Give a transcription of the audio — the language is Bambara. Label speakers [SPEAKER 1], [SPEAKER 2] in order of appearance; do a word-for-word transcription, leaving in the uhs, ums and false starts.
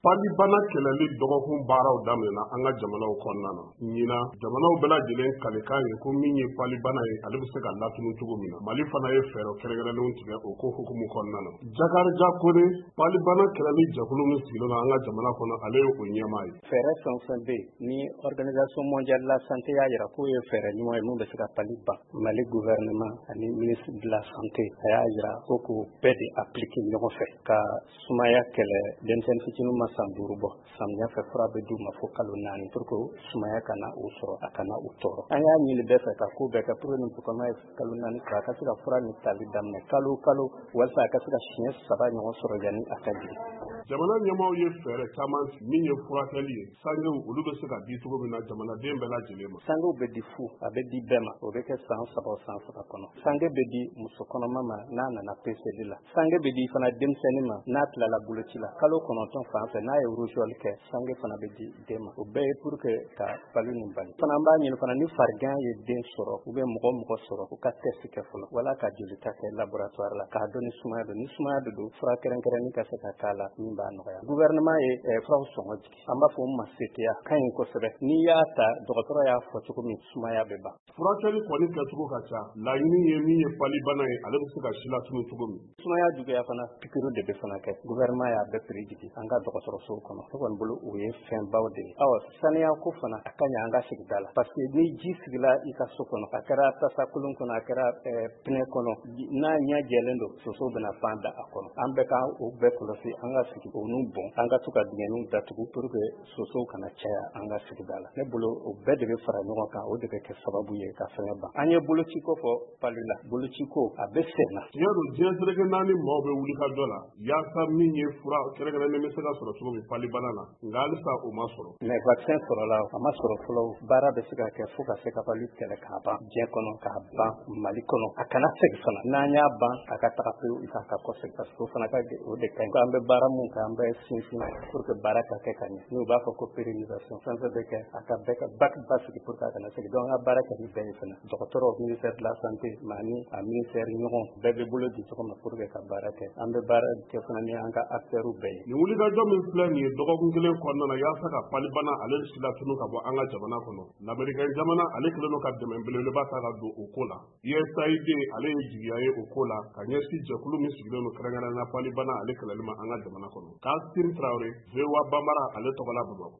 [SPEAKER 1] Palibana kɛlɛli dɔgɔkun baaraw daminɛna an ka jamanaw kɔnɔna na. Ɲina jamanaw bɛɛ lajɛlen kalikan ye ko min ye palibana ye ale bɛ se ka latunu cogo min na. Mali fana ye fɛɛrɛ kɛrɛnkɛrɛnlenw tigɛ o ko hukumu kɔnɔna na. Jakarija Kone palibana kɛlɛli jɛkulu min sigilen an ka jamana kɔnɔ ale ye o ɲɛmaa ye.
[SPEAKER 2] Fɛɛrɛ fɛn fɛn bɛ ni Organisation mondiale de la santé y'a jira k'o ye fɛɛrɛ ɲuman ye mun bɛ se ka pali ban. Mali gouvernement ani ministre de la santé a y'a jira ko k'o bɛɛ de appliquer ɲɔgɔn fɛ ka sumaya kɛlɛ denmisɛnnin fitininw ma san duuru bɔ. Samiya fɛ fura bɛ d'u ma fo kalo naani pour que sumaya kana u sɔrɔ a kana u tɔɔrɔ. An y'a ɲini bɛɛ fɛ ka ko bɛɛ kɛ pour que nin kɔnɔ ye kalo naani sɔrɔ a ka se ka fura nin tali daminɛ kalo kalo walasa a ka se ka siɲɛ saba ɲɔgɔn sɔrɔ yanni a ka jigin.
[SPEAKER 1] Jamana ɲɛmaaw ye fɛɛrɛ caman min ye furakɛli ye sangew olu bɛ se ka di cogo min na jamanaden bɛɛ lajɛlen ma.
[SPEAKER 2] Sangew bɛ di fu a bɛ di bɛɛ ma o bɛ kɛ san saba o san saba kɔnɔ. Sange bɛ di muso kɔnɔma ma n'a nana P C D la. Sange bɛ di fana denmisɛnnin ma n'a tilala boloci la kalo kɔnɔntɔn fan fɛ n'a ye rougeole kɛ sange fana bɛ di den ma. O bɛɛ ye pour que ka pali nin bali. Fana an b'a ɲini fana ni farigan ye den sɔrɔ ou bien mɔgɔ mɔgɔ sɔrɔ u ka test kɛ fɔlɔ wala ka jolita kɛ laboratoire la k'a dɔn ni sumaya don ni sumaya de don fura kɛrɛnkɛrɛnnin ka se ka k'a la min b'a nɔgɔya. Gouvernement ye furaw sɔngɔ jigi an b'a fɔ ma seteya ka ɲi kosɛbɛ n'i y'a ta dɔgɔtɔrɔ y'a fɔ cogo min sumaya bɛ ban.
[SPEAKER 1] Furakɛli kɔni kɛcogo ka ca laɲini ye min ye palibana ye ale bɛ se ka si latunu cogo min.
[SPEAKER 2] Sumaya juguya fana pikiru de bɛ fana kɛ gouvernement y'a bɛɛ prix jigi an ka dɔgɔtɔrɔsow kɔnɔ ne kɔni bolo o ye fɛn baw de ye. Awɔ saniya ko fana a ka ɲi an ka sigida la parce que ni ji sigila i ka so kɔnɔ a kɛra tasakolon kɔnɔ a kɛra pinɛ kɔnɔ n'a ɲɛ jɛlen don sosow bɛna fan da a kɔnɔ an bɛɛ ka o bɛɛ kɔlɔsi an ka sigi o n'u bɔn an ka to ka dingɛniw datugu pour que sosow kana caya an ka sigida la ne bolo o bɛɛ de bɛ fara ɲɔgɔn kan o de bɛ kɛ sababu ye ka fɛngɛ ban. An ye boloci ko fɔ pali la boloci ko a bɛ sen na.
[SPEAKER 1] Tiɲɛ don diɲɛ seleke naani maaw bɛ wuli ka dɔ la yaasa min ye fura kɛrɛnkɛrɛnnen bɛ se ka sɔrɔ cogo min palibana na nka halisa o ma sɔrɔ.
[SPEAKER 2] Mais vaccin sɔrɔla a ma sɔrɔ fɔlɔ baara bɛ se ka kɛ fo ka se ka pali kɛlɛ k'a ban diɲɛ kɔnɔ k'a ban Mali kɔnɔ a kana segin fana n'an y'a ban a ka taga pewu i ka ka kɔsegin parce que o fana ka o de ka ɲi an bɛ baara mun kɛ an bɛ sinsin pour que baara ka kɛ ka ɲɛ n'u b'a fɔ ko pérennisation fɛn fɛn bɛ kɛ a ka bɛɛ ka basigi pour que a kana segin donc an ka baara kɛ ni bɛɛ ye fana dɔgɔtɔrɔw ministère de la santé maani a ministère ɲɔgɔn bɛɛ bɛ bolo di cogo min pour que ka baara kɛ an bɛ baara kɛ fana ni an ka acteurs bɛɛ ye.
[SPEAKER 1] Nin wulikajɔ min filɛ nin ye dɔgɔkun kelen kɔnɔna na yaasa ka palibana ale si latunu ka bɔ an ka jamana kɔnɔ l'Américain jamana ale kɛlen don ka dɛmɛ belebeleba ta ka don o ko la U S A I D ale ye jigiya ye o ko la ka ɲɛsin jɛkulu min sigilen don kɛrɛnkɛrɛnnenya palibana ale kɛlɛli ma an ka jamana kɔnɔ. Kassim Traoré V O A Bambara ale tɔgɔla Bamakɔ.